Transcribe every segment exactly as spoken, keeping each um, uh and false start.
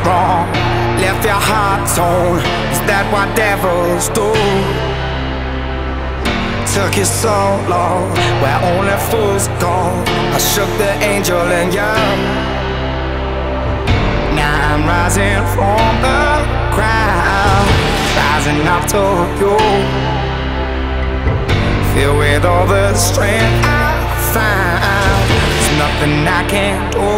wrong, left your heart torn. Is that what devils do? Took you so long, where only fools go. I shook the angel in you. Now I'm rising from the crowd, rising up to you. Filled with all the strength I found, there's nothing I can't do.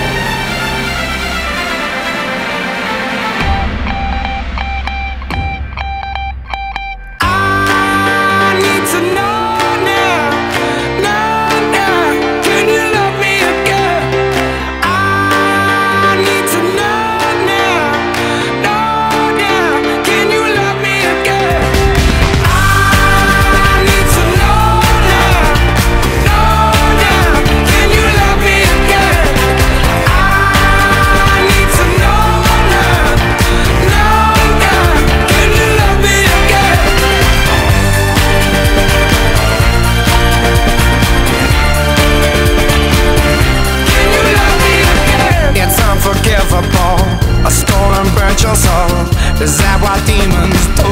I stole and burnt your soul. Is that what demons do?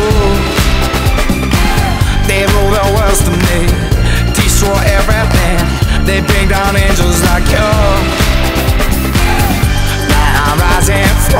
They rule the world to me, destroy everything. They bring down angels like you. Now I'm rising.